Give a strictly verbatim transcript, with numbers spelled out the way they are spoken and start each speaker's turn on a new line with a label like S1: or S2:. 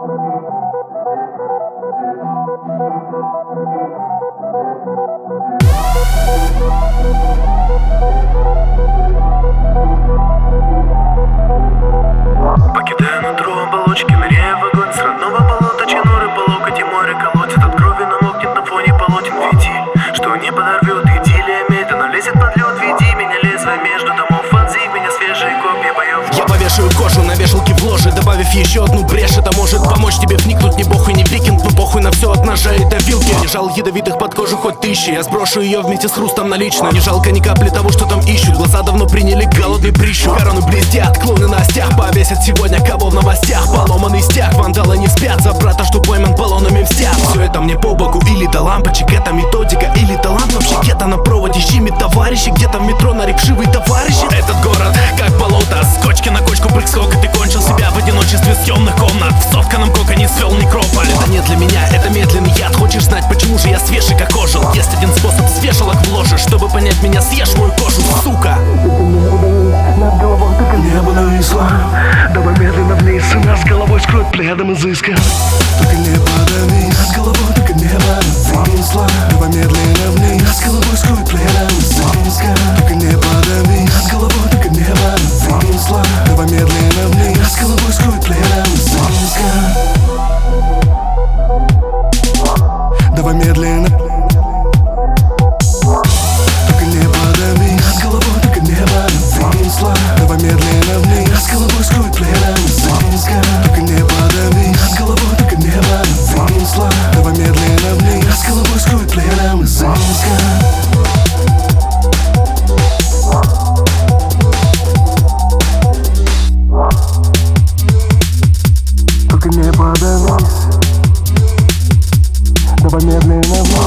S1: Покидая нутро оболочки, ныряя в огонь с родного болота, чиноры по локоть и море колотит. От крови намокнет на фоне полотен фитиль, что не подорвет идиллия, медленно лезет под лед. Веди меня лезвие между домов, вонзи в меня свежие копья боев.
S2: Я повешаю кожу на вешалке в ложе, добавив еще одну брешь. Это может помочь тебе вникнуть, не бог и не викинг, но похуй на все от ножа и до вилки. Не жал ядовитых под кожу хоть тысячи, я сброшу ее вместе с хрустом налично. Не жалко ни капли того, что там ищут, глаза давно приняли голодный прищур. Короны блестят, клоуны на стях повесят сегодня кого в новостях. Поломанный стяг, вандалы не спят, за брата, что пойман баллонами мстят. Все это мне по боку, или до лампочек, это методика, или талант вообще где-то на проводе щемит товарищи, где-то в метро нарекшивый товарищи. Этот город как болото, с кочки на кочку прыг скок, и ты кончил себя в одиночестве с темных комнат. В сотканном коконе свел некрополь. Это не для меня, это медленный яд. Хочешь знать, почему же я свежий как ожил? Есть один способ, с вешалок вложишь. Чтобы понять меня, съешь мою кожу, сука.
S3: Над головой только небо нависло. Давай медленно вниз, и нас головой скроет пледом изыска. Только не подавись, над головой только небо нависло. Давай медленно вниз, нас головой скроет пледом изыска. Только не подавись, над головой только небо нависло. Давай медленно вниз, нас головой скроет пледом изыска. Давай медленно. Только не подавись, над головой только небо нависло. Давай медленно вниз, нас головой скроет пледом изыска. Только не подавись, над головой только небо нависло. Давай медленно вниз, нас головой скроет пледом изыска. Только не подавись. Давай медленно вниз.